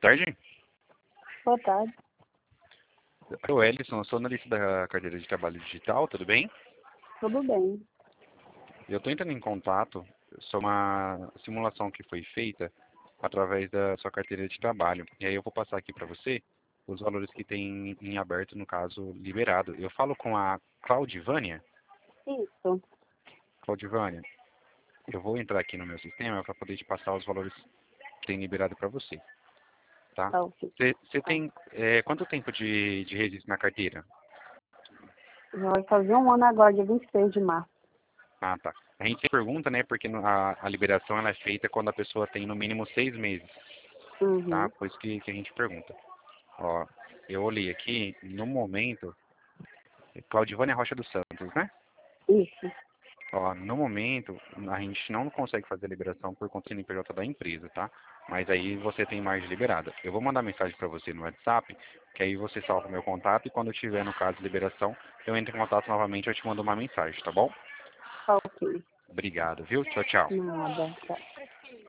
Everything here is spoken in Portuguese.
Tarde? Boa tarde. Eu, Ellison, eu sou analista da carteira de trabalho digital, tudo bem? Tudo bem. Eu estou entrando em contato sobre uma simulação que foi feita através da sua carteira de trabalho. E aí eu vou passar aqui para você os valores que tem em aberto, no caso, liberado. Eu falo com a Claudivânia. Isso. Claudivânia, eu vou entrar aqui no meu sistema para poder te passar os valores que tem liberado para você, tá? Tá, ok. Você tem quanto tempo de registro na carteira? Já vai fazer um ano agora, dia 26 de março. Ah, tá. A gente pergunta, né, porque a liberação ela é feita quando a pessoa tem no mínimo 6 meses, tá? Uhum. Por isso que a gente pergunta. Ó, eu olhei aqui, no momento, Claudivânia Rocha dos Santos, né? Isso. Ó, no momento, a gente não consegue fazer a liberação por conta do CNPJ da empresa, tá? Mas aí você tem margem liberada. Eu vou mandar mensagem para você no WhatsApp, que aí você salva o meu contato e quando tiver, no caso, liberação, eu entro em contato novamente e eu te mando uma mensagem, tá bom? Tá, ok. Obrigado, viu? Tchau, tchau. Nada. Tá.